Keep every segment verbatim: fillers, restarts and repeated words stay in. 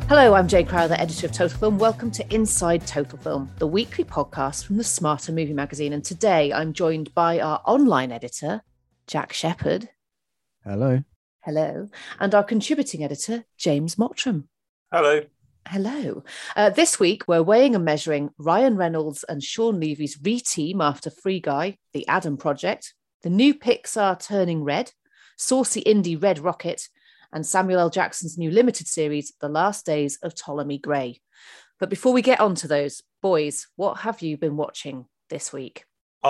Hello, I'm Jane Crowther, editor of Total Film. Welcome to Inside Total Film, the weekly podcast from the Smarter Movie Magazine. And today I'm joined by our online editor, Jack Shepherd. Hello. Hello. And our contributing editor, James Mottram. Hello. Hello. Uh, this week, we're weighing and measuring Ryan Reynolds and Sean Levy's re-team after Free Guy, The Adam Project, the new Pixar Turning Red, saucy indie Red Rocket, and Samuel L. Jackson's new limited series, The Last Days of Ptolemy Grey. But before we get on to those, boys, what have you been watching this week?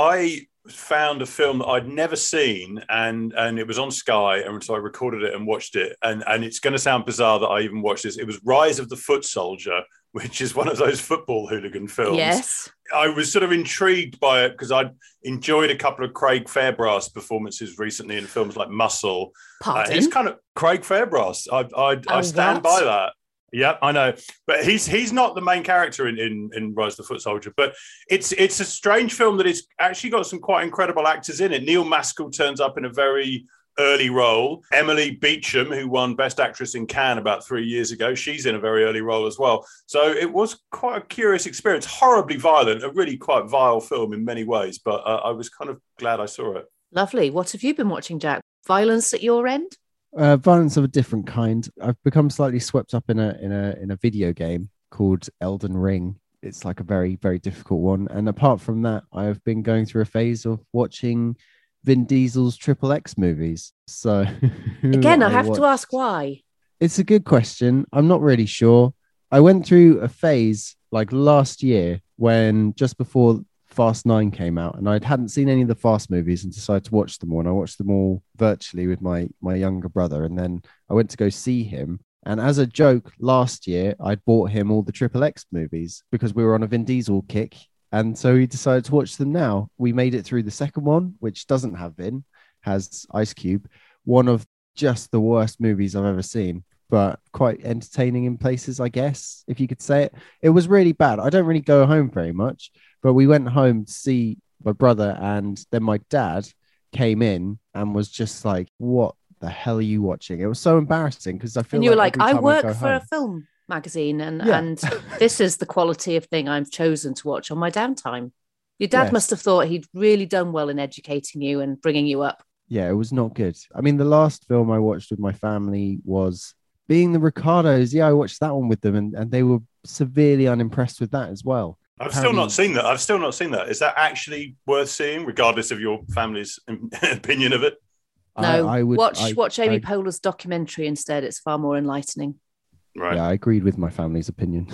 I found a film that I'd never seen, and and it was on Sky, and so I recorded it and watched it. And, and it's going to sound bizarre that I even watched this. It was Rise of the Foot Soldier, which is one of those football hooligan films. Yes. I was sort of intrigued by it because I'd enjoyed a couple of Craig Fairbrass performances recently in films like Muscle. Pardon? Uh, he's kind of Craig Fairbrass. I I, I stand what? by that. Yeah, I know, but he's he's not the main character in, in, in Rise of the Foot Soldier. But it's it's a strange film that it's actually got some quite incredible actors in it. Neil Maskell turns up in a very early role. Emily Beecham, who won Best Actress in Cannes about three years ago, she's in a very early role as well. So it was quite a curious experience. Horribly violent, a really quite vile film in many ways. But uh, I was kind of glad I saw it. Lovely. What have you been watching, Jack? Violence at your end? Uh, violence of a different kind. I've become slightly swept up in a in a in a video game called Elden Ring. It's like a very very difficult one. And apart from that, I have been going through a phase of watching Vin Diesel's Triple X movies. So Again, I, I have watched. to ask why. It's a good question. I'm not really sure. I went through a phase like last year when just before Fast Nine came out, and I hadn't seen any of the Fast movies and decided to watch them all. And I watched them all virtually with my my younger brother, and then I went to go see him. And as a joke, last year I'd bought him all the Triple X movies because we were on a Vin Diesel kick, and so he decided to watch them now. We made it through the second one, which doesn't have Vin, has Ice Cube. One of just the worst movies I've ever seen, but quite entertaining in places, I guess, if you could say it. It was really bad. I don't really go home very much, but we went home to see my brother, and then my dad came in and was just like, what the hell are you watching? It was so embarrassing because I feel And you were like, like, I work I for home, a film magazine, and, Yeah. and this is the quality of thing I've chosen to watch on my downtime. Your dad Yes. must have thought he'd really done well in educating you and bringing you up. Yeah, it was not good. I mean, the last film I watched with my family was Being the Ricardos. Yeah, I watched that one with them, and, and they were severely unimpressed with that as well. I've Apparently- still not seen that. I've still not seen that. Is that actually worth seeing, regardless of your family's opinion of it? No, I, I would watch I, watch Amy I, Poehler's documentary instead. It's far more enlightening. Right. Yeah, I agreed with my family's opinion.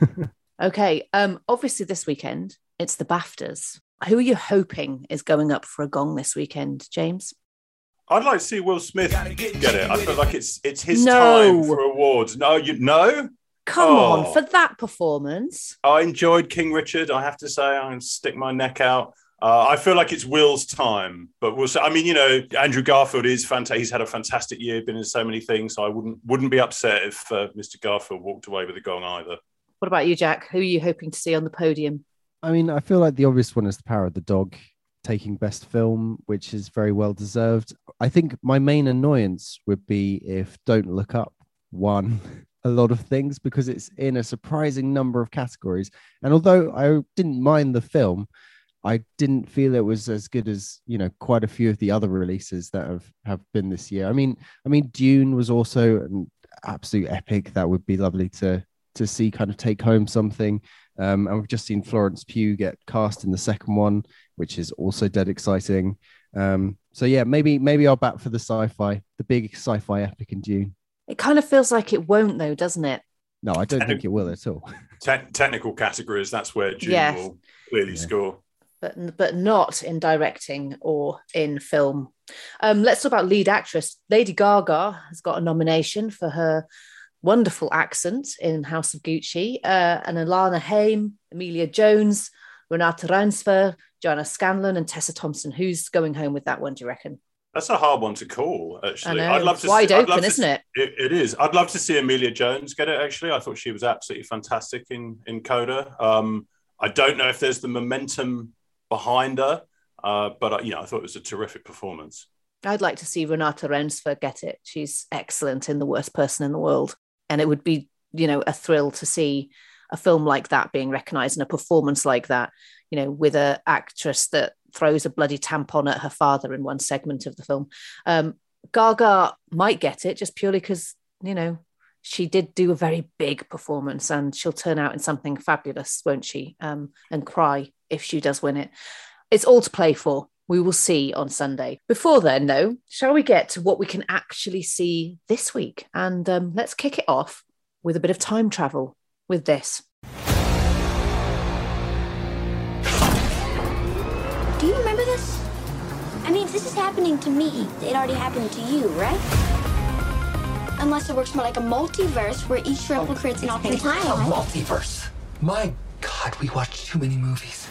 Okay, um, obviously this weekend, it's the BAFTAs. Who are you hoping is going up for a gong this weekend, James? I'd like to see Will Smith get it. I feel like it's it's his No. time for awards. No, you no. Come Oh. on, for that performance. I enjoyed King Richard. I have to say, I'm going to stick my neck out. Uh, I feel like it's Will's time, but we'll see. I mean, you know, Andrew Garfield is fantastic. He's had a fantastic year, been in so many things. So I wouldn't wouldn't be upset if uh, Mister Garfield walked away with a gong either. What about you, Jack? Who are you hoping to see on the podium? I mean, I feel like the obvious one is The Power of the Dog taking best film, which is very well deserved. I think my main annoyance would be if Don't Look Up won a lot of things because it's in a surprising number of categories. And although I didn't mind the film, I didn't feel it was as good as, you know, quite a few of the other releases that have, have been this year. I mean, I mean, Dune was also an absolute epic. That would be lovely to to see kind of take home something. Um, and we've just seen Florence Pugh get cast in the second one, which is also dead exciting. Um, so yeah, maybe maybe I'll bat for the sci-fi, the big sci-fi epic in Dune. It kind of feels like it won't, though, doesn't it? No, I don't think it will at all. Te- technical categories, that's where June Yes. will clearly Yeah. score. But but not in directing or in film. Um, let's talk about lead actress. Lady Gaga has got a nomination for her wonderful accent in House of Gucci, uh, and Alana Haim, Emilia Jones, Renata Reinsver, Joanna Scanlon, and Tessa Thompson. Who's going home with that one, do you reckon? That's a hard one to call, actually. I know, I'd love it's to wide see, I'd open, love to isn't see- it? it? It is. I'd love to see Amelia Jones get it, actually. I thought she was absolutely fantastic in, in Coda. Um, I don't know if there's the momentum behind her, uh, but, uh, you know, I thought it was a terrific performance. I'd like to see Renata Reinsver get it. She's excellent in The Worst Person in the World. And it would be you know, a thrill to see a film like that being recognised and a performance like that, you know, with an actress that throws a bloody tampon at her father in one segment of the film. Um, Gaga might get it just purely because, you know, she did do a very big performance, and she'll turn out in something fabulous, won't she? Um, and cry if she does win it. It's all to play for. We will see on Sunday. Before then, though, shall we get to what we can actually see this week? And um, let's kick it off with a bit of time travel with this. Do you remember this? I mean, if this is happening to me, it already happened to you, right? Unless it works more like a multiverse where each replicates an alternate time. A multiverse? My God, we watch too many movies.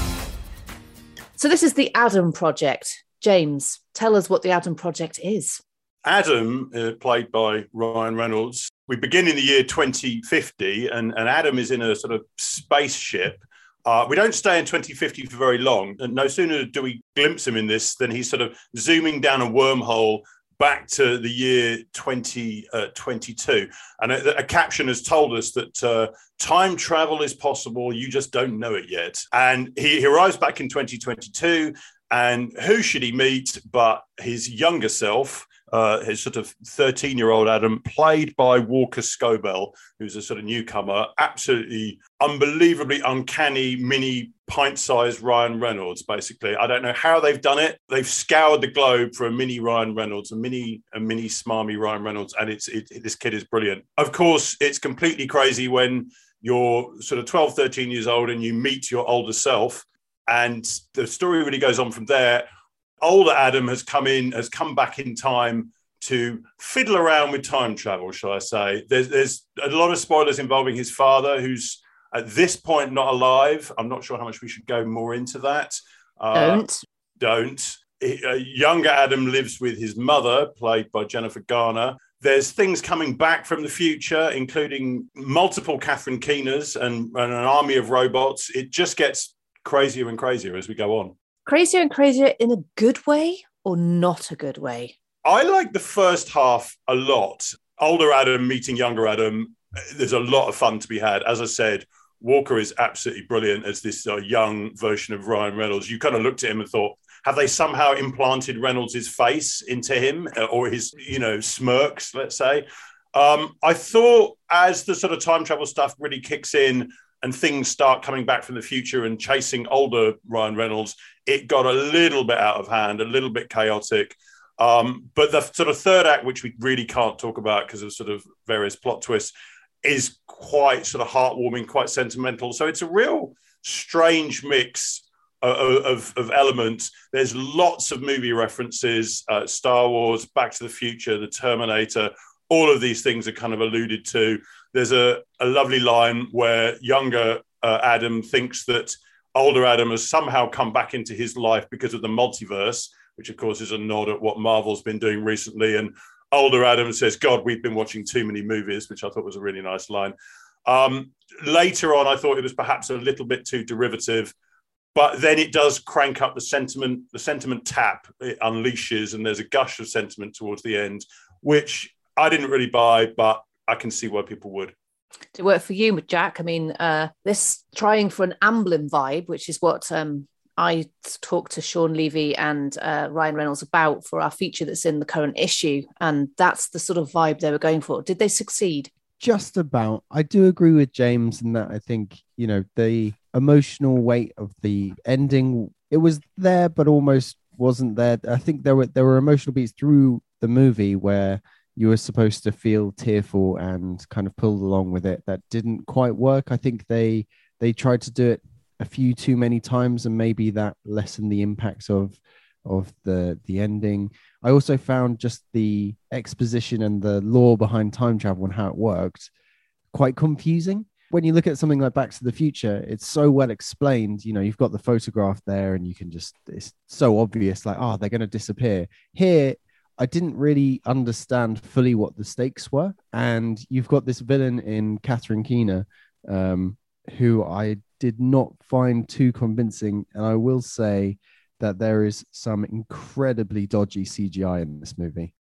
So this is the Adam Project. James, tell us what the Adam Project is. Adam, uh, played by Ryan Reynolds, we begin in the year twenty fifty, and, and Adam is in a sort of spaceship. Uh, we don't stay in twenty fifty for very long, and no sooner do we glimpse him in this than he's sort of zooming down a wormhole back to the year twenty twenty-two. And a, a caption has told us that uh, time travel is possible, you just don't know it yet. And he, he arrives back in twenty twenty-two, and who should he meet but his younger self, uh, his sort of thirteen-year-old Adam, played by Walker Scobell, who's a sort of newcomer, absolutely unbelievably uncanny mini pint-sized Ryan Reynolds, basically. I don't know how they've done it. They've scoured the globe for a mini Ryan Reynolds, a mini a mini smarmy Ryan Reynolds, and it's it, this kid is brilliant. Of course, it's completely crazy when you're sort of twelve, thirteen years old and you meet your older self, and the story really goes on from there. Older Adam has come in, has come back in time to fiddle around with time travel, shall I say. There's, there's a lot of spoilers involving his father, who's at this point not alive. I'm not sure how much we should go more into that. Uh, don't. Don't. Uh, younger Adam lives with his mother, played by Jennifer Garner. There's things coming back from the future, including multiple Catherine Keeners and, and an army of robots. It just gets crazier and crazier as we go on. Crazier and crazier in a good way or not a good way? I like the first half a lot. Older Adam meeting younger Adam, there's a lot of fun to be had. As I said, Walker is absolutely brilliant as this uh, young version of Ryan Reynolds. You kind of looked at him and thought, have they somehow implanted Reynolds' face into him, or his, you know, smirks, let's say? Um, I thought as the sort of time travel stuff really kicks in and things start coming back from the future and chasing older Ryan Reynolds, it got a little bit out of hand, a little bit chaotic. Um, but the sort of third act, which we really can't talk about because of sort of various plot twists, is quite sort of heartwarming, quite sentimental. So it's a real strange mix of, of, of elements. There's lots of movie references, uh, Star Wars, Back to the Future, The Terminator, all of these things are kind of alluded to. There's a, a lovely line where younger uh, Adam thinks that older Adam has somehow come back into his life because of the multiverse, which of course is a nod at what Marvel's been doing recently. And older Adam says, God, we've been watching too many movies, which I thought was a really nice line. Um, later on, I thought it was perhaps a little bit too derivative, but then it does crank up the sentiment, the sentiment tap it unleashes, and there's a gush of sentiment towards the end, which I didn't really buy, but I can see why people would. To work for you, Jack, I mean, uh, this trying for an Amblin vibe, which is what um, I talked to Sean Levy and uh, Ryan Reynolds about for our feature that's in the current issue. And that's the sort of vibe they were going for. Did they succeed? Just about. I do agree with James in that I think, you know, the emotional weight of the ending, it was there, but almost wasn't there. I think there were there were emotional beats through the movie where you were supposed to feel tearful and kind of pulled along with it. That didn't quite work. I think they they tried to do it a few too many times, and maybe that lessened the impact of of the the ending. I also found just the exposition and the lore behind time travel and how it worked quite confusing. When you look at something like Back to the Future, it's so well explained. You know, you've got the photograph there and you can just, it's so obvious, like, oh, they're going to disappear. Here, I didn't really understand fully what the stakes were. And you've got this villain in Catherine Keener, um, who I did not find too convincing. And I will say that there is some incredibly dodgy C G I in this movie.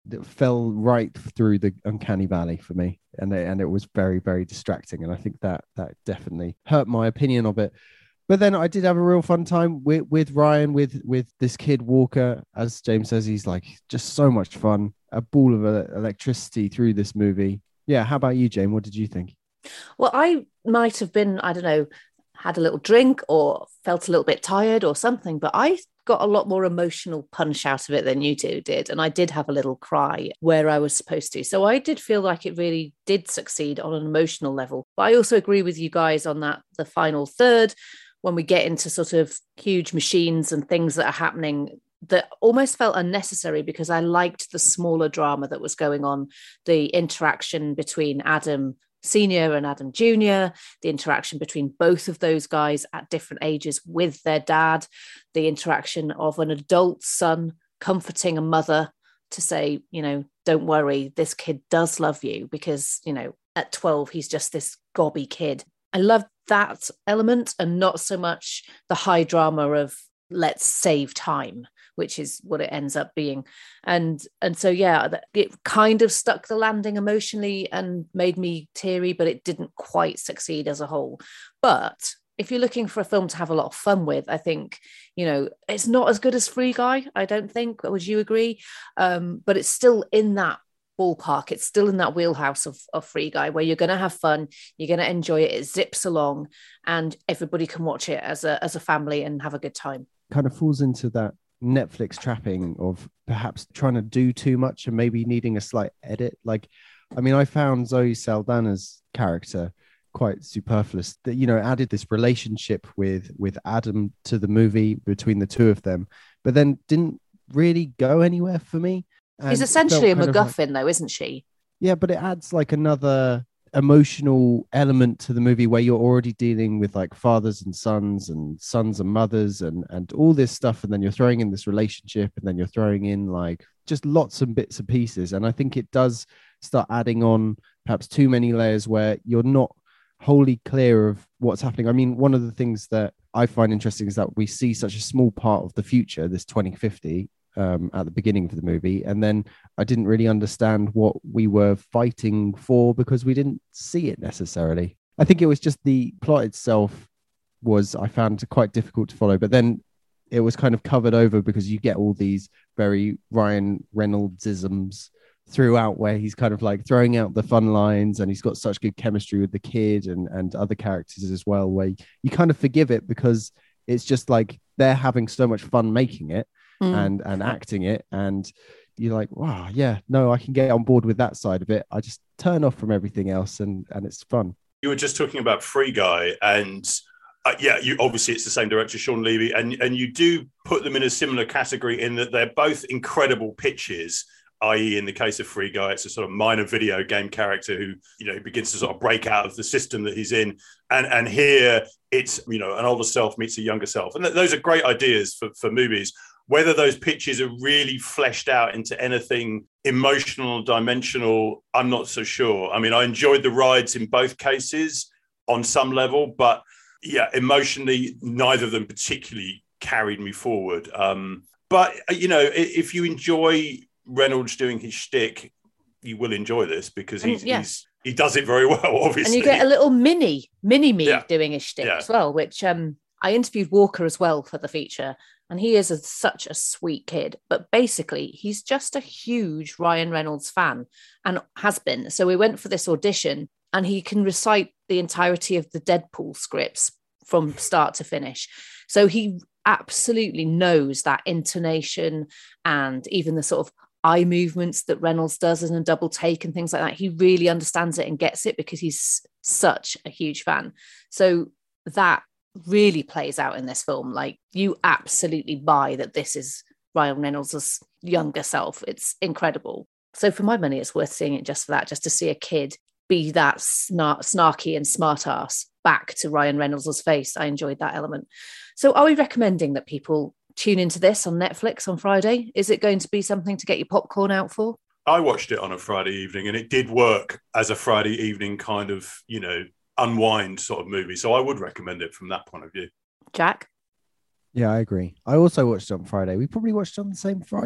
that fell right through the uncanny valley for me, and it, and it was very, very distracting. And I think that that definitely hurt my opinion of it. But then I did have a real fun time with, with Ryan, with with this kid Walker. As James says, he's like just so much fun, a ball of uh, electricity through this movie. Yeah, how about you, James? What did you think? Well, I might have been, I don't know, had a little drink or felt a little bit tired or something, but I got a lot more emotional punch out of it than you two did. And I did have a little cry where I was supposed to. So I did feel like it really did succeed on an emotional level. But I also agree with you guys on that, the final third, when we get into sort of huge machines and things that are happening that almost felt unnecessary, because I liked the smaller drama that was going on, the interaction between Adam Senior and Adam Junior, the interaction between both of those guys at different ages with their dad, the interaction of an adult son comforting a mother to say, you know, don't worry, this kid does love you, because, you know, at twelve, he's just this gobby kid. I loved that element, and not so much the high drama of let's save time, which is what it ends up being. And and so, yeah, it kind of stuck the landing emotionally and made me teary, but it didn't quite succeed as a whole. But if you're looking for a film to have a lot of fun with, I think, you know, it's not as good as Free Guy, I don't think. Would you agree? Um, but it's still in that ballpark. It's still in that wheelhouse of, of Free Guy, where you're going to have fun, you're going to enjoy it, it zips along, and everybody can watch it as a as a family and have a good time. Kind of falls into that Netflix trapping of perhaps trying to do too much and maybe needing a slight edit. Like, I mean, I found Zoe Saldana's character quite superfluous, that, you know, added this relationship with with Adam to the movie between the two of them, but then didn't really go anywhere for me. She's essentially a MacGuffin, like, though, isn't she? Yeah, but it adds like another emotional element to the movie where you're already dealing with like fathers and sons and sons and mothers and and all this stuff, and then you're throwing in this relationship, and then you're throwing in like just lots of bits and pieces. And I think it does start adding on perhaps too many layers where you're not wholly clear of what's happening. I mean, one of the things that I find interesting is that we see such a small part of the future, this twenty fifty, um, at the beginning of the movie. And then I didn't really understand what we were fighting for because we didn't see it necessarily. I think it was just the plot itself was, I found quite difficult to follow, but then it was kind of covered over because you get all these very Ryan Reynolds-isms throughout, where he's kind of like throwing out the fun lines, and he's got such good chemistry with the kid and, and other characters as well, where you kind of forgive it because it's just like they're having so much fun making it mm. and, and acting it. And you're like, wow, yeah, no, I can get on board with that side of it. I just turn off from everything else and, and it's fun. You were just talking about Free Guy, and uh, yeah, you obviously it's the same director, Sean Levy, and, and you do put them in a similar category in that they're both incredible pitches. that is, in the case of Free Guy, it's a sort of minor video game character who, you know, begins to sort of break out of the system that he's in. And and here it's, you know, an older self meets a younger self. And th- those are great ideas for, for movies. Whether those pitches are really fleshed out into anything emotional, dimensional, I'm not so sure. I mean, I enjoyed the rides in both cases on some level, but yeah, emotionally, neither of them particularly carried me forward. Um, but, you know, if you enjoy Reynolds doing his shtick, you will enjoy this because he's, and, yeah. he's he does it very well, obviously. And you get a little mini, mini me yeah. doing his shtick yeah. as well, which um, I interviewed Walker as well for the feature, and he is a, such a sweet kid. But basically, he's just a huge Ryan Reynolds fan and has been. So we went for this audition, and he can recite the entirety of the Deadpool scripts from start to finish. So he absolutely knows that intonation and even the sort of eye movements that Reynolds does in a double take and things like that. He really understands it and gets it because he's such a huge fan. So that really plays out in this film. Like, you absolutely buy that this is Ryan Reynolds' younger self. It's incredible. So for my money, it's worth seeing it just for that, just to see a kid be that snar- snarky and smart ass back to Ryan Reynolds' face. I enjoyed that element. So are we recommending that people tune into this on Netflix on Friday? Is it going to be something to get your popcorn out for? I watched it on a Friday evening, and it did work as a Friday evening kind of, you know, unwind sort of movie. So I would recommend it from that point of view. Jack? Yeah, I agree. I also watched it on Friday. We probably watched it on the same Friday.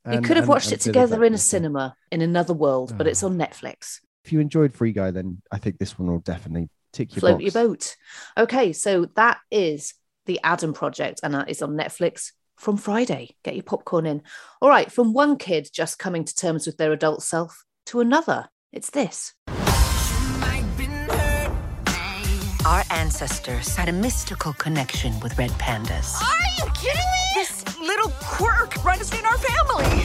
You And, could have and- watched and it Phil together in a exactly. cinema in another world, but it's Oh. on Netflix. If you enjoyed Free Guy, then I think this one will definitely tick your Float box. your boat. Okay, so that is The Adam Project, and that is on Netflix from Friday. Get your popcorn in. All right, from one kid just coming to terms with their adult self to another, it's this. Our ancestors had a mystical connection with red pandas. Are you kidding me? This little quirk runs in our family.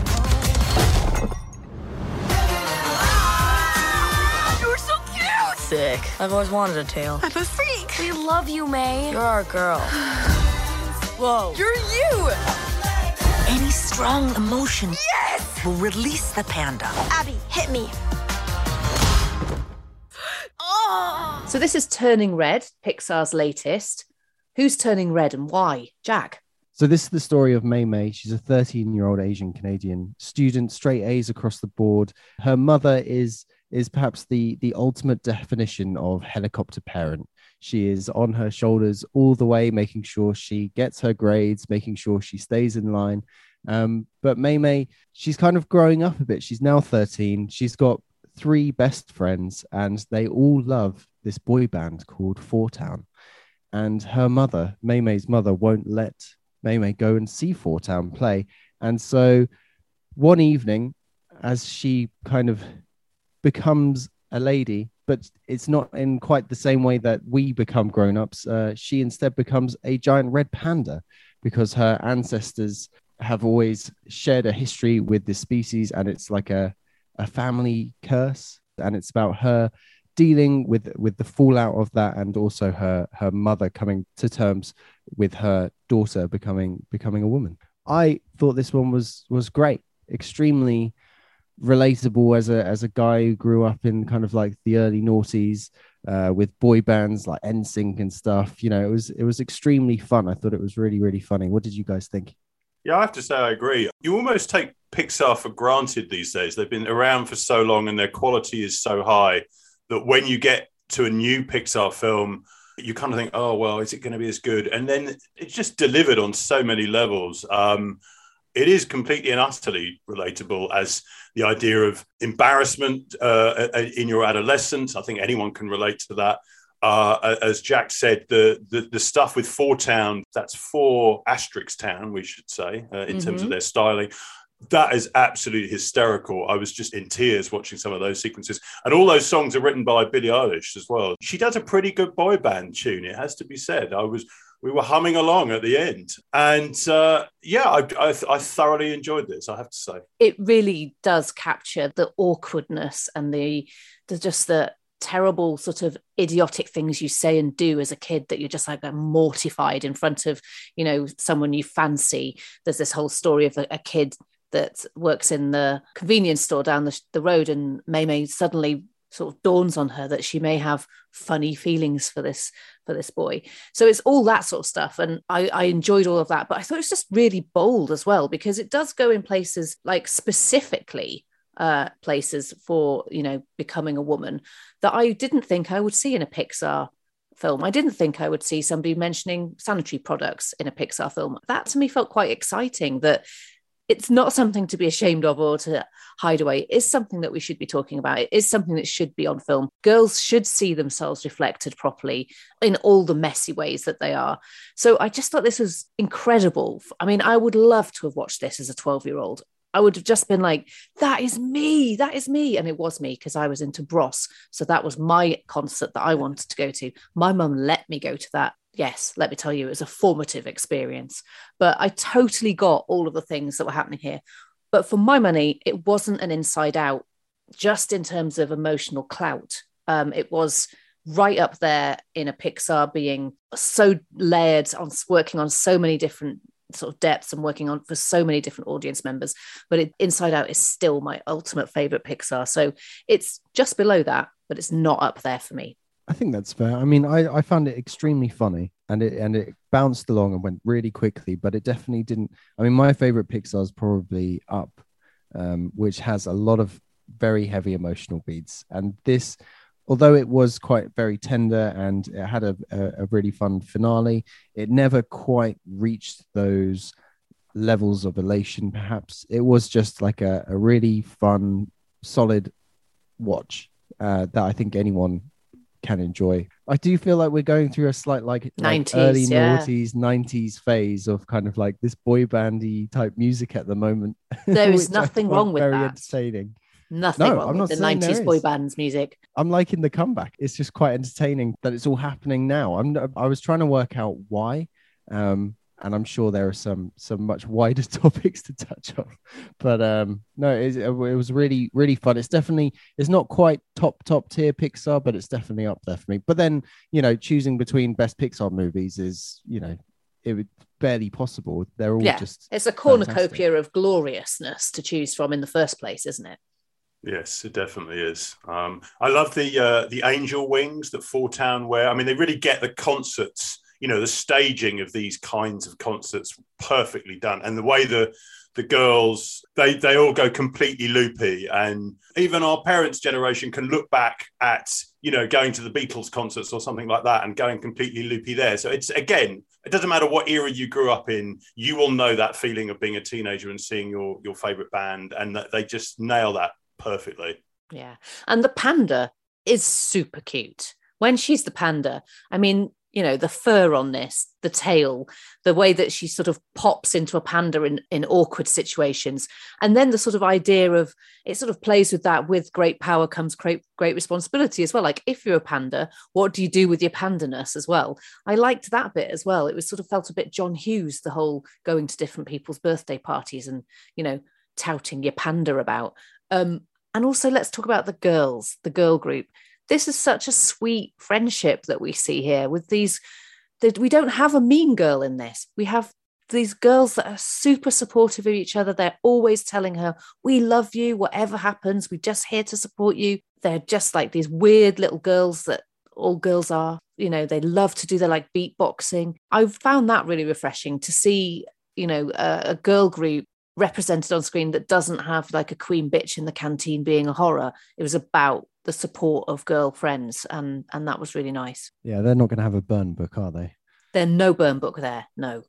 You're so cute. Sick. I've always wanted a tail. I'm a freak. We love you, May. You're our girl. Whoa. You're you. Any strong emotion Yes. will release the panda. Abby, hit me. Oh. So this is Turning Red, Pixar's latest. Who's turning red and why? Jack. So this is the story of Mei Mei. She's a thirteen-year-old Asian Canadian student, straight A's across the board. Her mother is is perhaps the the ultimate definition of helicopter parent. She is on her shoulders all the way, making sure she gets her grades, making sure she stays in line. Um, but Mei Mei, she's kind of growing up a bit. She's now thirteen. She's got three best friends, and they all love this boy band called Four Town. And her mother, Mei Mei's mother, won't let Mei Mei go and see Four Town play. And so one evening, as she kind of becomes a lady, but it's not in quite the same way that we become grown-ups, uh, she instead becomes a giant red panda because her ancestors have always shared a history with this species, and it's like a, a family curse. And it's about her dealing with with the fallout of that, and also her her mother coming to terms with her daughter becoming becoming a woman. I thought this one was was great, extremely relatable as a as a guy who grew up in kind of like the early noughties uh, with boy bands like N Sync and stuff. You know, it was it was extremely fun. I thought it was really really funny. What did you guys think? Yeah, I have to say I agree. You almost take Pixar for granted these days. They've been around for so long and their quality is so high that when you get to a new Pixar film, you kind of think, oh, well, is it going to be as good? And then it's just delivered on so many levels. Um, it is completely and utterly relatable as the idea of embarrassment uh, in your adolescence. I think anyone can relate to that. Uh, as Jack said, the, the the stuff with Four Town, that's Four Asterix Town, we should say, uh, in mm-hmm. terms of their styling. That is absolutely hysterical. I was just in tears watching some of those sequences. And all those songs are written by Billie Eilish as well. She does a pretty good boy band tune, it has to be said. I was, we were humming along at the end. And uh, yeah, I, I, I thoroughly enjoyed this, I have to say. It really does capture the awkwardness and the, the just the terrible sort of idiotic things you say and do as a kid that you're just like mortified in front of, you know, someone you fancy. There's this whole story of a, a kid that works in the convenience store down the, the road, and Mei Mei suddenly sort of dawns on her that she may have funny feelings for this for this boy. So it's all that sort of stuff, and I, I enjoyed all of that, but I thought it was just really bold as well, because it does go in places like specifically uh, places for, you know, becoming a woman that I didn't think I would see in a Pixar film. I didn't think I would see somebody mentioning sanitary products in a Pixar film. That to me felt quite exciting, that it's not something to be ashamed of or to hide away. It is something that we should be talking about. It is something that should be on film. Girls should see themselves reflected properly in all the messy ways that they are. So I just thought this was incredible. I mean, I would love to have watched this as a twelve-year-old. I would have just been like, that is me, that is me. And it was me, because I was into Bros. So that was my concert that I wanted to go to. My mum let me go to that. Yes, let me tell you, it was a formative experience. But I totally got all of the things that were happening here. But for my money, it wasn't an Inside Out, just in terms of emotional clout. Um, it was right up there in a Pixar being so layered, on working on so many different sort of depths and working on for so many different audience members. But it, Inside Out is still my ultimate favorite Pixar. So it's just below that, but it's not up there for me. I think that's fair. I mean, I, I found it extremely funny, and it and it bounced along and went really quickly, but it definitely didn't. I mean, my favorite Pixar is probably Up, um, which has a lot of very heavy emotional beats. And this, although it was quite very tender and it had a, a, a really fun finale, it never quite reached those levels of elation, perhaps. It was just like a, a really fun, solid watch uh, that I think anyone can enjoy. I do feel like we're going through a slight like, like nineties, early yeah. noughties, nineties phase of kind of like this boy bandy type music at the moment. There is which I nothing find wrong with very that. entertaining. Nothing No, wrong I'm with not the saying there nineties boy is. bands music. I'm liking the comeback. It's just quite entertaining that it's all happening now. I'm I was trying to work out why, um, and I'm sure there are some some much wider topics to touch on. But um, no, it, it was really really fun. It's definitely it's not quite top top tier Pixar, but it's definitely up there for me. But then you know, choosing between best Pixar movies is you know, it would barely possible. They're all Yeah, just it's a fantastic. cornucopia of gloriousness to choose from in the first place, isn't it? Yes, it definitely is. Um, I love the uh, the angel wings that Four Town wear. I mean, they really get the concerts, you know, the staging of these kinds of concerts perfectly done. And the way the the girls, they, they all go completely loopy. And even our parents' generation can look back at, you know, going to the Beatles concerts or something like that and going completely loopy there. So it's, again, it doesn't matter what era you grew up in, you will know that feeling of being a teenager and seeing your, your favorite band, and that they just nail that perfectly. Yeah. And the panda is super cute. When she's the panda, I mean, you know, the fur on this, the tail, the way that she sort of pops into a panda in, in awkward situations. And then the sort of idea of it sort of plays with that with great power comes great, great responsibility as well. Like if you're a panda, what do you do with your pandaness as well? I liked that bit as well. It was sort of felt a bit John Hughes, the whole going to different people's birthday parties and, you know, touting your panda about. Um, and also let's talk about the girls, the girl group. This is such a sweet friendship that we see here with these, that we don't have a mean girl in this. We have these girls that are super supportive of each other. They're always telling her, we love you, whatever happens, we're just here to support you. They're just like these weird little girls that all girls are. You know, they love to do their like beatboxing. I found that really refreshing to see, you know, a, a girl group represented on screen that doesn't have like a queen bitch in the canteen being a horror. It was about the support of girlfriends, and and that was really nice. Yeah, they're not going to have a burn book, are they? There's no burn book there, no.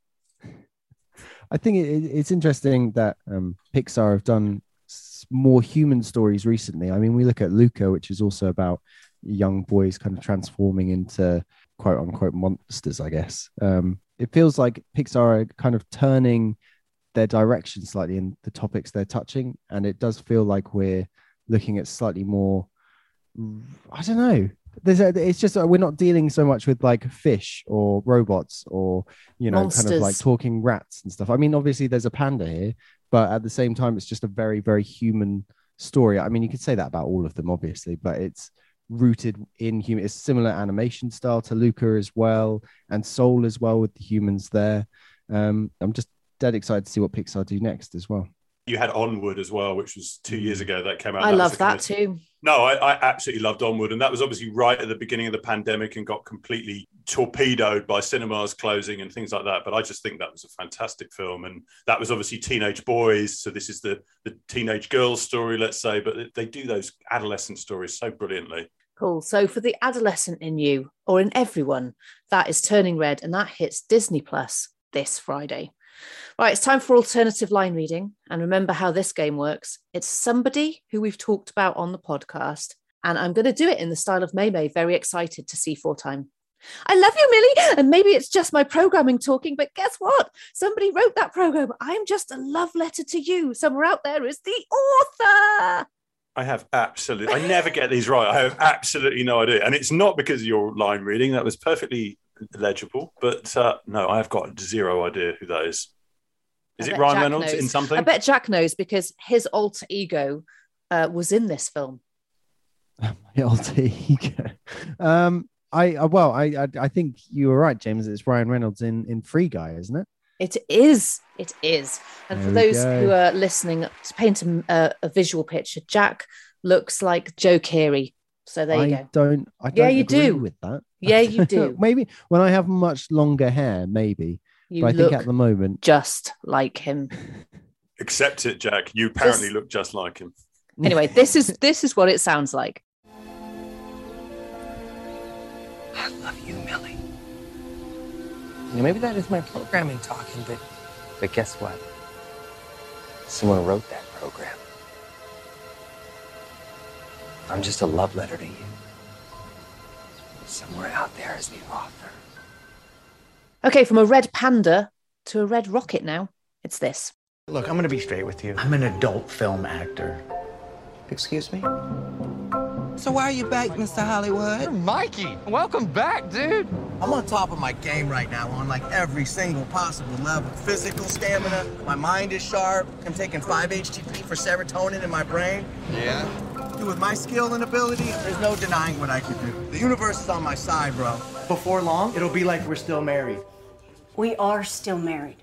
I think it, it's interesting that um, Pixar have done more human stories recently. I mean, we look at Luca, which is also about young boys kind of transforming into quote unquote monsters, I guess. Um, it feels like Pixar are kind of turning their direction slightly in the topics they're touching, and it does feel like we're looking at slightly more, I don't know, there's a, it's just uh, we're not dealing so much with like fish or robots or, you know, Monsters. kind of like talking rats and stuff. I mean, obviously there's a panda here, but at the same time it's just a very, very human story. I mean, you could say that about all of them, obviously, but it's rooted in human. It's similar animation style to Luca as well, and Soul as well, with the humans there. um I'm just dead excited to see what Pixar do next as well. You had Onward as well, which was two years ago that came out. I that love was that kind of, too. No, I, I absolutely loved Onward. And that was obviously right at the beginning of the pandemic and got completely torpedoed by cinemas closing and things like that. But I just think that was a fantastic film. And that was obviously teenage boys. So this is the, the teenage girls story, let's say. But they do those adolescent stories so brilliantly. Cool. So for the adolescent in you, or in everyone, that is Turning Red, and that hits Disney Plus this Friday. Right, it's time for alternative line reading. And remember how this game works. It's somebody who we've talked about on the podcast. And I'm going to do it in the style of Maymay, very excited to see Four Time. I love you, Millie. And maybe it's just my programming talking, but guess what? Somebody wrote that program. I'm just a love letter to you. Somewhere out there is the author. I have absolutely, I never get these right. I have absolutely no idea. And it's not because of your line reading. That was perfectly legible. But uh, no, I've got zero idea who that is. Is I it bet Ryan Jack Reynolds knows. in something? I bet Jack knows because his alter ego uh, was in this film. My alter ego. Um, I uh, well, I, I I think you were right, James. It's Ryan Reynolds in in Free Guy, isn't it? It is. It is. And There for we those go. who are listening, to paint a, a, a visual picture, Jack looks like Joe Keery. So there you I go. don't. I don't Yeah, you agree do. with that. Yeah, you do. Maybe when I have much longer hair, maybe. You but I look think at the moment, just like him. Accept it, Jack. You apparently Just- look just like him. Anyway, this is this is what it sounds like. I love you, Millie. You know, maybe that is my programming talking, but but guess what? Someone wrote that program. I'm just a love letter to you. Somewhere out there is the author. Okay, from a red panda to a red rocket now. It's this. Look, I'm going to be straight with you. I'm an adult film actor. Excuse me? So why are you back, Mister Hollywood? Mikey, welcome back, dude. I'm on top of my game right now on like every single possible level. Physical stamina, my mind is sharp. I'm taking five H T P for serotonin in my brain. Yeah? Dude, with my skill and ability, there's no denying what I can do. The universe is on my side, bro. Before long, it'll be like we're still married. We are still married.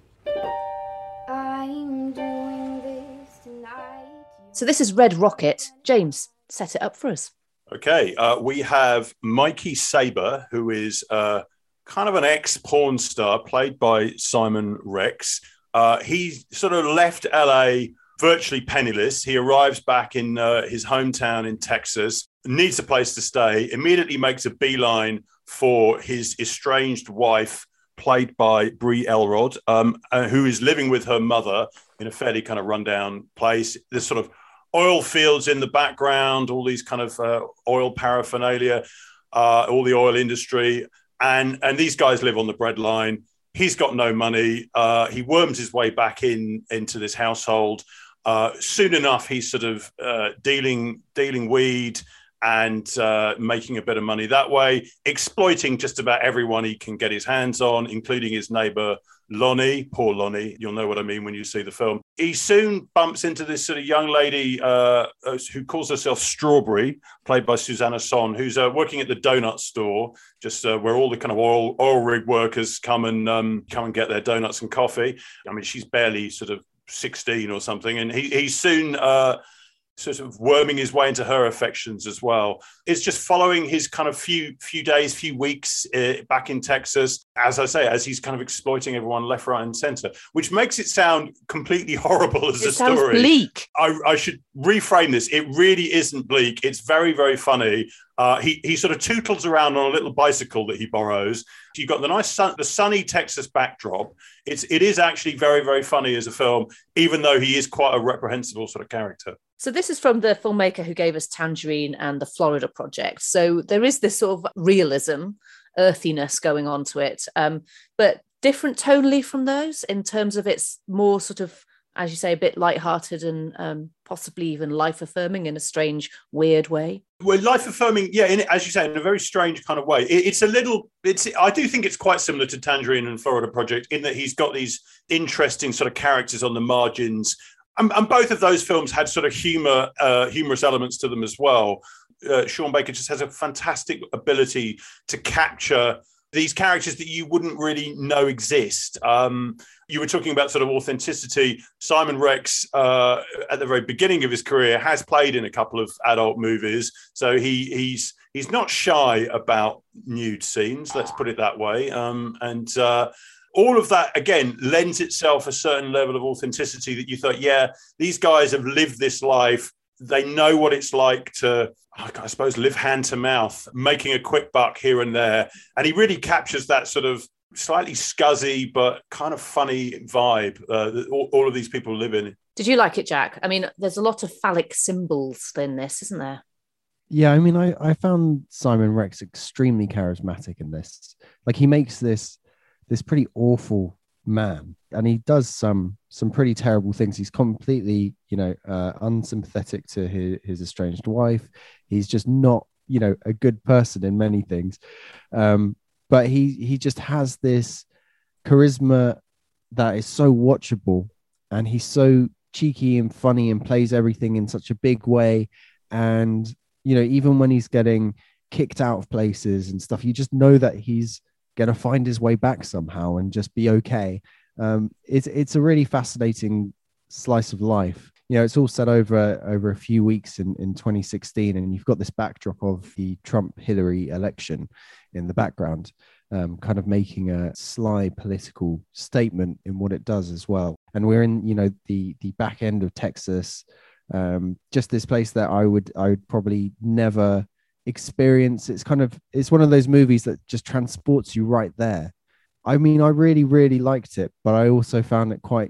I'm doing this tonight. So this is Red Rocket. James, set it up for us. Okay, uh, we have Mikey Saber, who is uh, kind of an ex-porn star, played by Simon Rex. Uh, he sort of left L A virtually penniless. He arrives back in uh, his hometown in Texas, needs a place to stay, immediately makes a beeline for his estranged wife, played by Brie Elrod, um, uh, who is living with her mother in a fairly kind of rundown place. There's sort of oil fields in the background, all these kind of uh, oil paraphernalia, uh, all the oil industry. And, and these guys live on the breadline. He's got no money. Uh, he worms his way back in into this household. Uh, soon enough, he's sort of uh, dealing dealing weed and uh, making a bit of money that way, exploiting just about everyone he can get his hands on, including his neighbor, Lonnie. Poor Lonnie. You'll know what I mean when you see the film. He soon bumps into this sort of young lady uh, who calls herself Strawberry, played by Susanna Son, who's uh, working at the donut store, just uh, where all the kind of oil, oil rig workers come and um, come and get their donuts and coffee. I mean, she's barely sort of sixteen or something. And he, he soon... Uh, sort of worming his way into her affections as well. It's just following his kind of few few days, few weeks uh, back in Texas, as I say, as he's kind of exploiting everyone left, right, and center, which makes it sound completely horrible as it a sounds story. Bleak. I, I should reframe this. It really isn't bleak. It's very, very funny. Uh, he he sort of tootles around on a little bicycle that he borrows. You've got the nice sun, the sunny Texas backdrop. It's it is actually very, very funny as a film, even though he is quite a reprehensible sort of character. So this is from the filmmaker who gave us Tangerine and the Florida Project. So there is this sort of realism, earthiness going on to it, um, but different tonally from those in terms of it's more sort of, as you say, a bit lighthearted and um, possibly even life-affirming in a strange, weird way. Well, life-affirming, yeah, in, as you say, in a very strange kind of way. It, it's a little, it's. I do think it's quite similar to Tangerine and Florida Project in that he's got these interesting sort of characters on the margins. And, and both of those films had sort of humor, uh, humorous elements to them as well. Uh, Sean Baker just has a fantastic ability to capture these characters that you wouldn't really know exist. Um, you were talking about sort of authenticity. Simon Rex, uh, at the very beginning of his career, has played in a couple of adult movies. So he he's he's not shy about nude scenes, let's put it that way. Um, and uh, all of that, again, lends itself a certain level of authenticity that you thought, yeah, these guys have lived this life. They know what it's like to, I suppose, live hand to mouth, making a quick buck here and there. And he really captures that sort of slightly scuzzy but kind of funny vibe uh, that all, all of these people live in. Did you like it, Jack? I mean, there's a lot of phallic symbols in this, isn't there? Yeah, I mean, I, I found Simon Rex extremely charismatic in this. Like, he makes this this pretty awful man, and he does some some pretty terrible things. He's completely, you know, uh, unsympathetic to his, his estranged wife. He's just not, you know, a good person in many things. Um, but he he just has this charisma that is so watchable, and he's so cheeky and funny and plays everything in such a big way. And, you know, even when he's getting kicked out of places and stuff, you just know that he's going to find his way back somehow and just be okay. Um, it's it's a really fascinating slice of life. You know, it's all set over over a few weeks in, in twenty sixteen, and you've got this backdrop of the Trump-Hillary election in the background, um, kind of making a sly political statement in what it does as well. And we're in, you know, the the back end of Texas, um, just this place that I would I would probably never experience. It's kind of, it's one of those movies that just transports you right there. I mean, I really, really liked it, but I also found it quite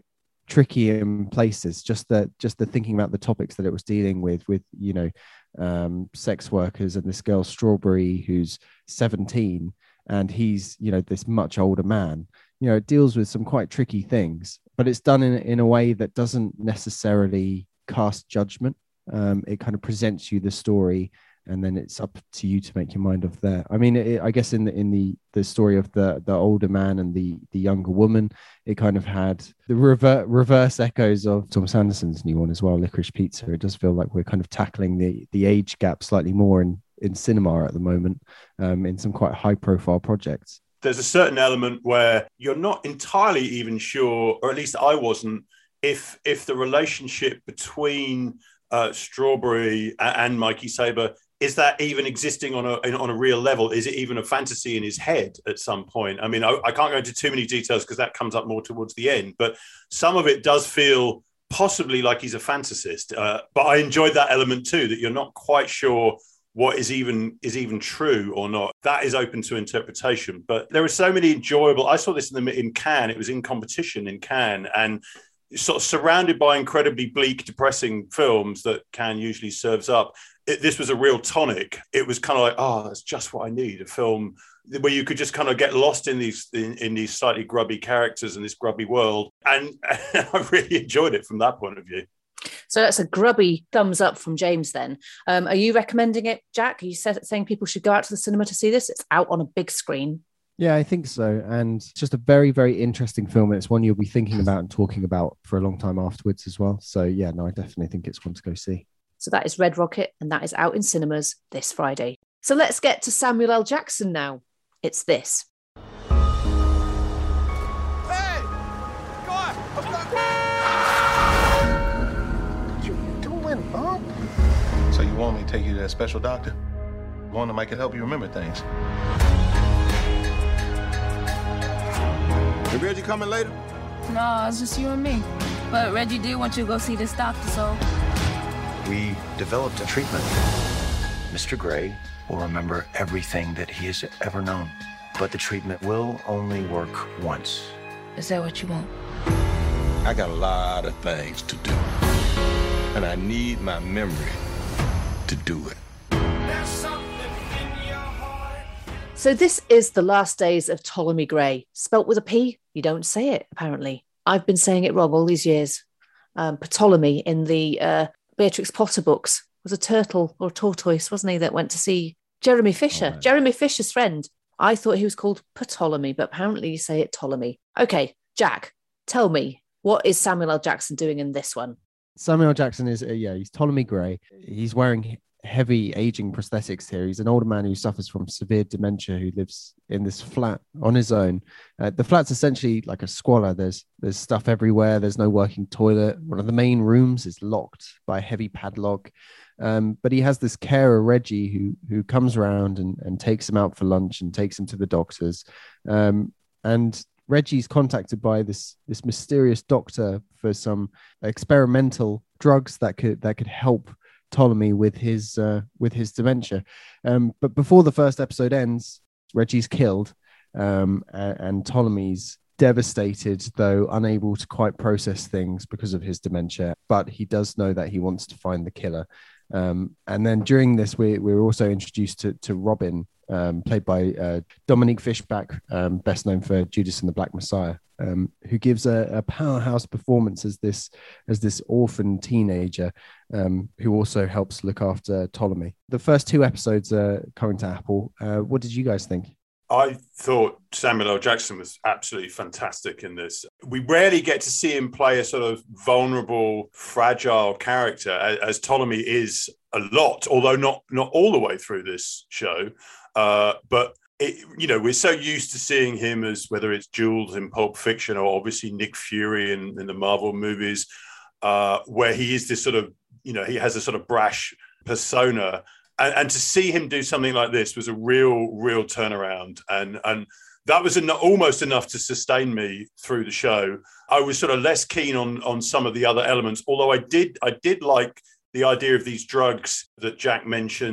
tricky in places. Just the just the thinking about the topics that it was dealing with, with you know, um, sex workers and this girl Strawberry who's seventeen, and he's you know this much older man. You know, it deals with some quite tricky things, but it's done in in a way that doesn't necessarily cast judgment. Um, it kind of presents you the story, and then it's up to you to make your mind of there. I mean, it, I guess in the in the the story of the the older man and the the younger woman, it kind of had the rever- reverse echoes of Thomas Anderson's new one as well, Licorice Pizza. It does feel like we're kind of tackling the the age gap slightly more in in cinema at the moment, um, in some quite high profile projects. There's a certain element where you're not entirely even sure, or at least I wasn't, if if the relationship between uh, Strawberry and Mikey Saber, is that even existing on a on a real level? Is it even a fantasy in his head at some point? I mean, I, I can't go into too many details because that comes up more towards the end, but some of it does feel possibly like he's a fantasist. Uh, but I enjoyed that element too, that you're not quite sure what is even is even true or not. That is open to interpretation. But there are so many enjoyable. I saw this in the in Cannes. It was in competition in Cannes, and sort of surrounded by incredibly bleak, depressing films that Cannes usually serves up. It, this was a real tonic. It was kind of like, oh, that's just what I need. A film where you could just kind of get lost in these in, in these slightly grubby characters and this grubby world. And, and I really enjoyed it from that point of view. So that's a grubby thumbs up from James then. Um, are you recommending it, Jack? Are you saying people should go out to the cinema to see this? It's out on a big screen. Yeah, I think so. And just a very, very interesting film. And it's one you'll be thinking about and talking about for a long time afterwards as well. So yeah, no, I definitely think it's one to go see. So that is Red Rocket, and that is out in cinemas this Friday. So let's get to Samuel L. Jackson now. It's this. Hey! God! What you doing, huh? So you want me to take you to that special doctor? One that might can help you remember things. Is Reggie coming later? No, it's just you and me. But Reggie did want you to go see this doctor, so... We developed a treatment. Mister Gray will remember everything that he has ever known. But the treatment will only work once. Is that what you want? I got a lot of things to do. And I need my memory to do it. So this is The Last Days of Ptolemy Gray. Spelt with a P, you don't say it, apparently. I've been saying it wrong all these years. Um, Ptolemy in the uh, Beatrix Potter books was a turtle or a tortoise, wasn't he, that went to see Jeremy Fisher, oh, right. Jeremy Fisher's friend. I thought he was called Ptolemy, but apparently you say it Ptolemy. Okay, Jack, tell me, what is Samuel L. Jackson doing in this one? Samuel L. Jackson is, uh, yeah, he's Ptolemy Gray. He's wearing heavy aging prosthetics here. He's an older man who suffers from severe dementia, who lives in this flat on his own. Uh, the flat's essentially like a squalor. There's there's stuff everywhere. There's no working toilet. One of the main rooms is locked by a heavy padlock. Um, but he has this carer, Reggie, who who comes around and, and takes him out for lunch and takes him to the doctors. Um, and Reggie's contacted by this this mysterious doctor for some experimental drugs that could that could help Ptolemy with his uh, with his dementia. Um, but before the first episode ends, Reggie's killed, um, and, and Ptolemy's devastated, though unable to quite process things because of his dementia. But he does know that he wants to find the killer. Um, and then during this, we, we're also introduced to, to Robin, um, played by uh, Dominique Fishback, um, best known for Judas and the Black Messiah, um, who gives a, a powerhouse performance as this as this orphan teenager, um, who also helps look after Ptolemy. The first two episodes are coming to Apple. Uh, what did you guys think? I thought Samuel L. Jackson was absolutely fantastic in this. We rarely get to see him play a sort of vulnerable, fragile character, as, as Ptolemy is a lot, although not not all the way through this show. Uh, but, it, you know, we're so used to seeing him as, whether it's Jules in Pulp Fiction or obviously Nick Fury in, in the Marvel movies, uh, where he is this sort of, you know, he has a sort of brash persona. And, and to see him do something like this was a real, real turnaround. And, and that was en- almost enough to sustain me through the show. I was sort of less keen on, on some of the other elements, although I did I did like the idea of these drugs that Jack mentioned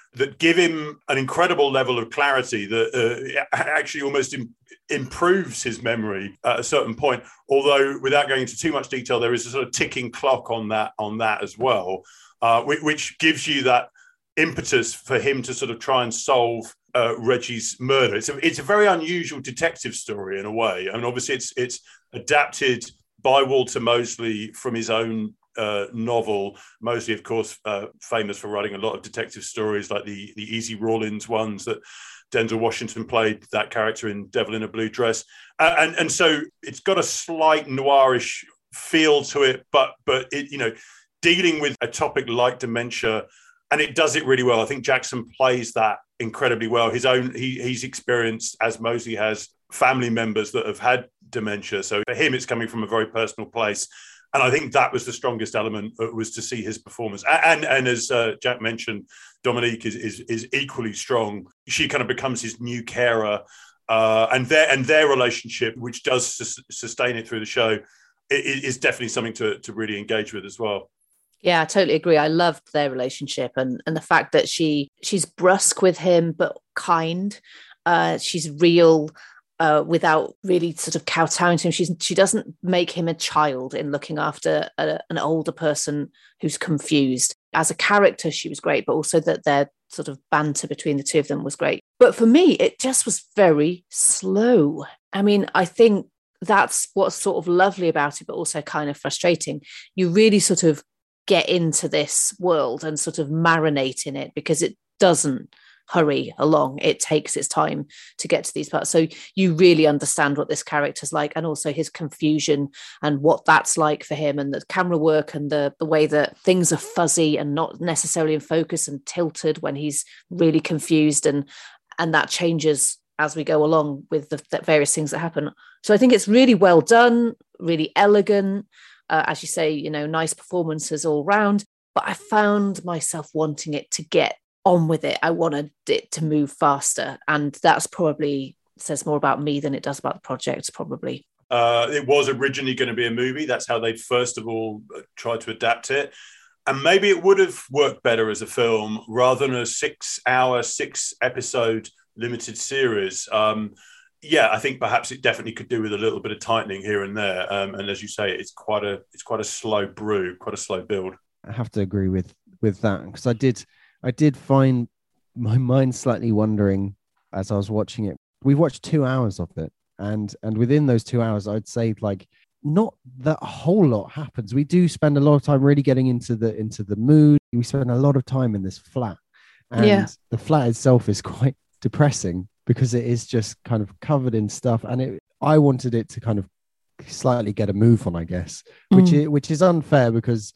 that give him an incredible level of clarity that uh, actually almost im- improves his memory at a certain point. Although, without going into too much detail, there is a sort of ticking clock on that on that as well, uh, which, which gives you that impetus for him to sort of try and solve uh, Reggie's murder. It's a, it's a very unusual detective story in a way. I mean, obviously, it's it's adapted by Walter Mosley from his own uh, novel. Mosley, of course, uh, famous for writing a lot of detective stories like the, the Easy Rawlins ones that Denzel Washington played that character in Devil in a Blue Dress. Uh, and, and so it's got a slight noirish feel to it, but, but it, you know, dealing with a topic like dementia, and it does it really well. I think Jackson plays that incredibly well. His own, he, he's experienced, as Mosley has, family members that have had dementia. So for him, it's coming from a very personal place. And I think that was the strongest element, was to see his performance. And and as uh, Jack mentioned, Dominique is, is is equally strong. She kind of becomes his new carer, uh, and their and their relationship, which does sus- sustain it through the show, is, is definitely something to to really engage with as well. Yeah, I totally agree. I loved their relationship, and and the fact that she she's brusque with him but kind. Uh, she's real. Uh, without really sort of kowtowing to him. She's, she doesn't make him a child in looking after a, an older person who's confused. As a character, she was great, but also that their sort of banter between the two of them was great. But for me, it just was very slow. I mean, I think that's what's sort of lovely about it, but also kind of frustrating. You really sort of get into this world and sort of marinate in it, because it doesn't hurry along. It takes its time to get to these parts. So you really understand what this character's like, and also his confusion and what that's like for him, and the camera work and the, the way that things are fuzzy and not necessarily in focus and tilted when he's really confused. And, and that changes as we go along with the, the various things that happen. So I think it's really well done, really elegant. Uh, as you say, you know, nice performances all round. But I found myself wanting it to get on with it. I wanted it to move faster, and that's probably says more about me than it does about the project, probably. Uh, it was originally going to be a movie. That's how they first of all tried to adapt it, and maybe it would have worked better as a film rather than a six-hour, six-episode limited series. Um, yeah, I think perhaps it definitely could do with a little bit of tightening here and there. Um, and as you say, it's quite a it's quite a slow brew, quite a slow build. I have to agree with with that, because I did. I did find my mind slightly wondering as I was watching it. We watched two hours of it, and and within those two hours, I'd say like not that a whole lot happens. We do spend a lot of time really getting into the into the mood. We spend a lot of time in this flat, and yeah. the flat itself is quite depressing because it is just kind of covered in stuff. And it, I wanted it to kind of slightly get a move on, I guess, which mm. is, which is unfair, because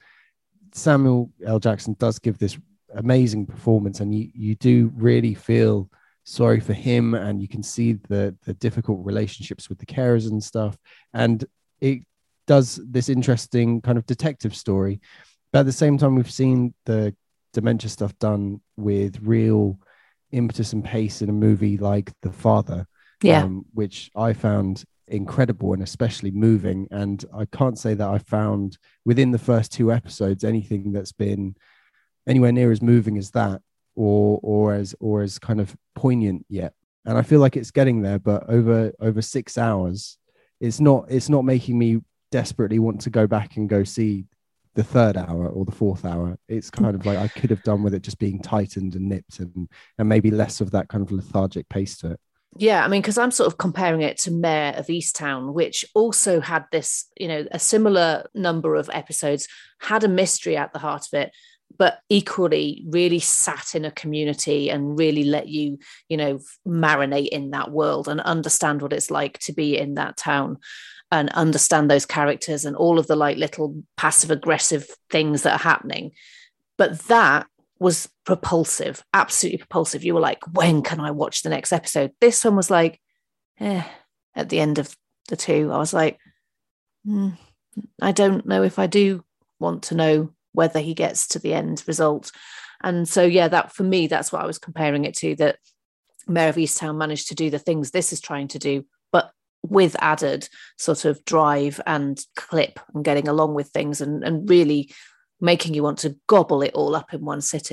Samuel L. Jackson does give this amazing performance, and you you do really feel sorry for him, and you can see the the difficult relationships with the carers and stuff, and it does this interesting kind of detective story. But at the same time, we've seen the dementia stuff done with real impetus and pace in a movie like The Father, yeah um, which I found incredible and especially moving. And I can't say that I found within the first two episodes anything that's been anywhere near as moving as that, or or as or as kind of poignant yet. And I feel like it's getting there, but over over six hours, it's not it's not making me desperately want to go back and go see the third hour or the fourth hour. It's kind of like I could have done with it just being tightened and nipped, and and maybe less of that kind of lethargic pace to it. Yeah, I mean, because I'm sort of comparing it to Mayor of Easttown, which also had this, you know, a similar number of episodes, had a mystery at the heart of it, but equally really sat in a community and really let you, you know, marinate in that world and understand what it's like to be in that town and understand those characters and all of the like little passive aggressive things that are happening. But that was propulsive, absolutely propulsive. You were like, when can I watch the next episode? This one was like, eh, at the end of the two, I was like, mm, I don't know if I do want to know whether he gets to the end result. And so, yeah, that for me, that's what I was comparing it to, that Mayor of Easttown managed to do the things this is trying to do, but with added sort of drive and clip and getting along with things and, and really making you want to gobble it all up in one sitting.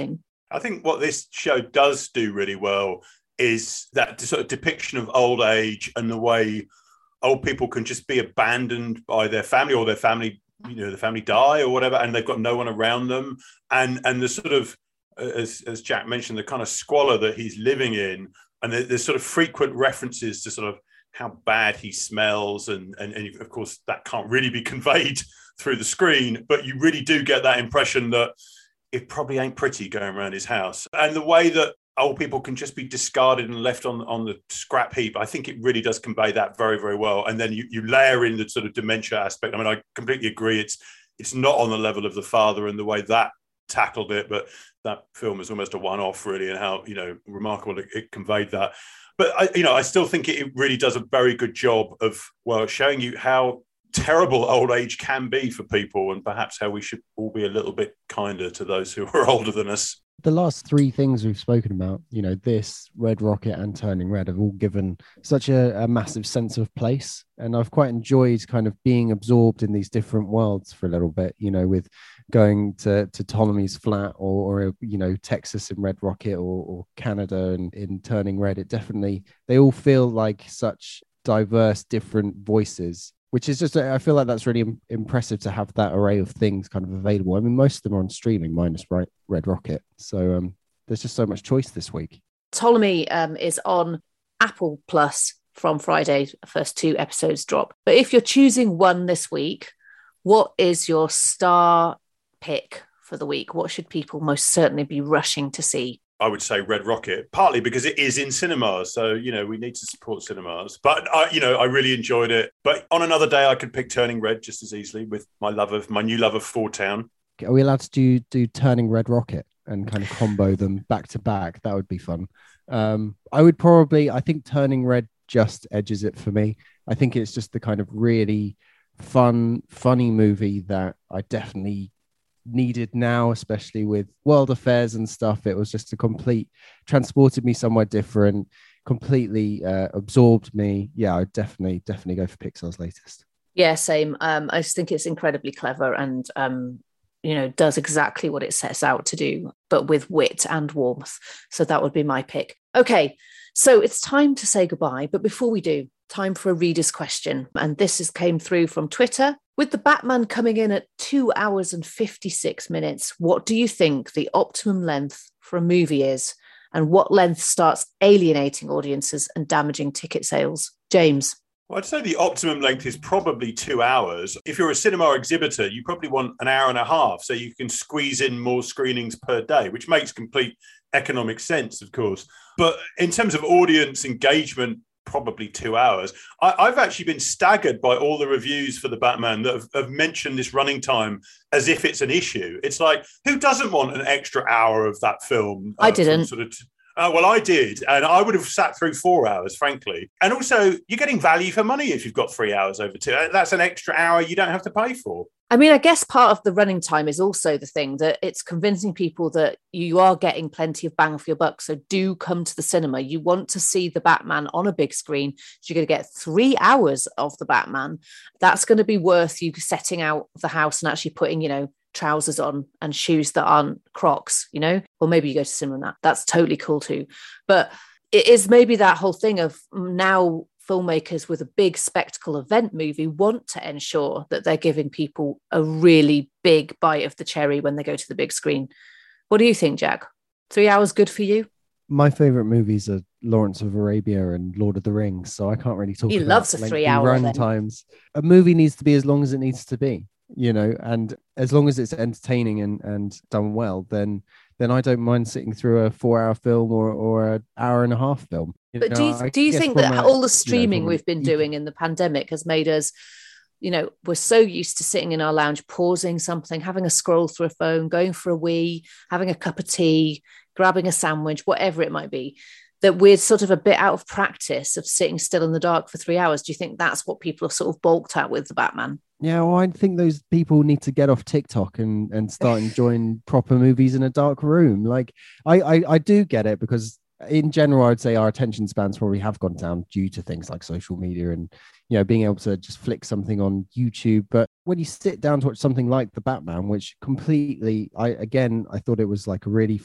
I think what this show does do really well is that sort of depiction of old age and the way old people can just be abandoned by their family, or their family, you know, the family die or whatever, and they've got no one around them. And and the sort of, as, as Jack mentioned, the kind of squalor that he's living in, and the, there's sort of frequent references to sort of how bad he smells. And, and, and of course, that can't really be conveyed through the screen, but you really do get that impression that it probably ain't pretty going around his house. And the way that old people can just be discarded and left on, on the scrap heap, I think it really does convey that very, very well. And then you, you layer in the sort of dementia aspect. I mean, I completely agree. It's it's not on the level of The Father and the way that tackled it, but that film is almost a one-off, really, and how, you know, remarkable it, it conveyed that. But, I, you know, I still think it really does a very good job of, well, showing you how terrible old age can be for people, and perhaps how we should all be a little bit kinder to those who are older than us. The last three things we've spoken about, you know, this, Red Rocket and Turning Red, have all given such a, a massive sense of place. And I've quite enjoyed kind of being absorbed in these different worlds for a little bit, you know, with going to, to Ptolemy's flat, or, or, you know, Texas in Red Rocket, or, or Canada in, in Turning Red. It definitely, they all feel like such diverse, different voices, which is just, I feel like that's really im- impressive to have that array of things kind of available. I mean, most of them are on streaming, minus right, Red Rocket. So um, there's just so much choice this week. Ptolemy um, is on Apple Plus from Friday. First two episodes drop. But if you're choosing one this week, what is your star pick for the week? What should people most certainly be rushing to see? I would say Red Rocket, partly because it is in cinemas. So, you know, we need to support cinemas. But, I, you know, I really enjoyed it. But on another day, I could pick Turning Red just as easily with my love of, my new love of Four Town. Are we allowed to do, do Turning Red Rocket and kind of combo them back to back? That would be fun. Um, I would probably, I think Turning Red just edges it for me. I think it's just the kind of really fun, funny movie that I definitely needed now, especially with world affairs and stuff. It was just a complete, transported me somewhere different, completely uh, absorbed me. Yeah, I'd definitely, definitely go for Pixar's latest. Yeah, same. Um, I just think it's incredibly clever and, um, you know, does exactly what it sets out to do, but with wit and warmth. So that would be my pick. Okay, so it's time to say goodbye. But before we do, time for a reader's question. And this is came through from Twitter. With The Batman coming in at two hours and fifty-six minutes, what do you think the optimum length for a movie is? And what length starts alienating audiences and damaging ticket sales? James? Well, I'd say the optimum length is probably two hours. If you're a cinema exhibitor, you probably want an hour and a half so you can squeeze in more screenings per day, which makes complete economic sense, of course. But in terms of audience engagement, probably two hours. I, I've actually been staggered by all the reviews for The Batman that have, have mentioned this running time as if it's an issue. It's like, who doesn't want an extra hour of that film? I uh, didn't. Sort of t- uh, well, I did. And I would have sat through four hours, frankly. And also, you're getting value for money if you've got three hours over two. That's an extra hour you don't have to pay for. I mean, I guess part of the running time is also the thing that it's convincing people that you are getting plenty of bang for your buck. So do come to the cinema. You want to see the Batman on a big screen. So you're going to get three hours of the Batman. That's going to be worth you setting out of the house and actually putting, you know, trousers on and shoes that aren't Crocs, you know, or maybe you go to cinema and that. That's totally cool too. But it is maybe that whole thing of now filmmakers with a big spectacle event movie want to ensure that they're giving people a really big bite of the cherry when they go to the big screen. What do you think, Jack? Three hours good for you? My favorite movies are Lawrence of Arabia and Lord of the Rings, so I can't really talk he about loves a three hour run times. A movie needs to be as long as it needs to be, you know, and as long as it's entertaining and, and done well, then then I don't mind sitting through a four hour film or, or an hour and a half film. You but know, do you, I do you think that a, all the streaming you know, we've been doing in the pandemic has made us, you know, we're so used to sitting in our lounge, pausing something, having a scroll through a phone, going for a wee, having a cup of tea, grabbing a sandwich, whatever it might be, that we're sort of a bit out of practice of sitting still in the dark for three hours. Do you think that's what people have sort of balked at with the Batman? Yeah, well, I think those people need to get off TikTok and, and start enjoying proper movies in a dark room. Like, I, I, I do get it because in general, I'd say our attention spans probably have gone down due to things like social media and, you know, being able to just flick something on YouTube. But when you sit down to watch something like The Batman, which completely, I again, I thought it was like a really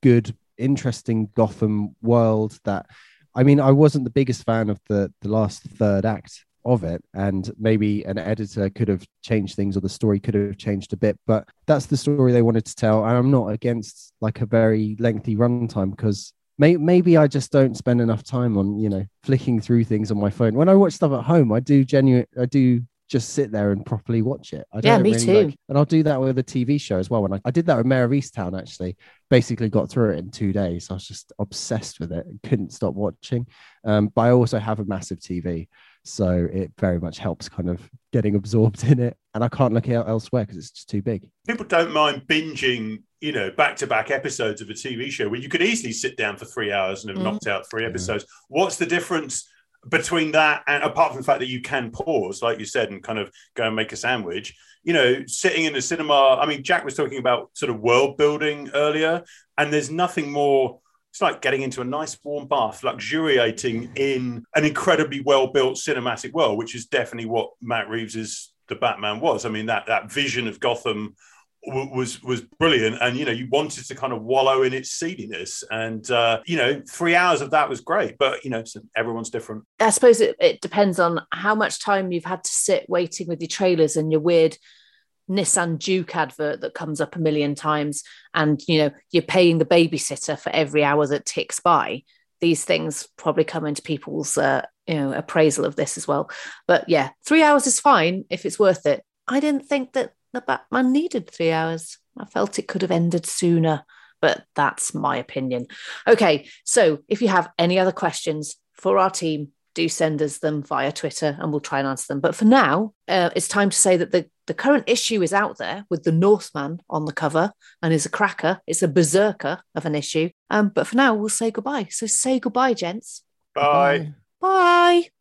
good, interesting Gotham world that, I mean, I wasn't the biggest fan of the, the last third act of it, and maybe an editor could have changed things or the story could have changed a bit, but that's the story they wanted to tell. And I'm not against like a very lengthy runtime, because may, maybe I just don't spend enough time on, you know, flicking through things on my phone. When I watch stuff at home, I do genuine, I do just sit there and properly watch it. I don't yeah, me really too. Like, and I'll do that with a T V show as well. When I, I did that with Mayor of Easttown, actually, basically got through it in two days. I was just obsessed with it and couldn't stop watching. Um, but I also have a massive T V, so it very much helps kind of getting absorbed in it. And I can't look out elsewhere because it's just too big. People don't mind binging, you know, back-to-back episodes of a T V show where you could easily sit down for three hours and have mm. knocked out three episodes. Yeah. What's the difference between that, and apart from the fact that you can pause, like you said, and kind of go and make a sandwich, you know, sitting in the cinema? I mean, Jack was talking about sort of world building earlier, and there's nothing more. It's like getting into a nice warm bath, luxuriating in an incredibly well-built cinematic world, which is definitely what Matt Reeves's The Batman was. I mean, that that vision of Gotham was was brilliant, and you know, you wanted to kind of wallow in its seediness, and uh you know, three hours of that was great. But you know, so everyone's different. I suppose it, it depends on how much time you've had to sit waiting with your trailers and your weird Nissan Juke advert that comes up a million times, and you know, you're paying the babysitter for every hour that ticks by. These things probably come into people's uh, you know, appraisal of this as well. But yeah, three hours is fine if it's worth it. I didn't think that The Batman needed three hours. I felt it could have ended sooner, but that's my opinion. Okay, so if you have any other questions for our team, do send us them via Twitter and we'll try and answer them. But for now, uh, it's time to say that the, the current issue is out there with the Northman on the cover and is a cracker. It's a berserker of an issue. Um, but for now, we'll say goodbye. So say goodbye, gents. Bye. Bye.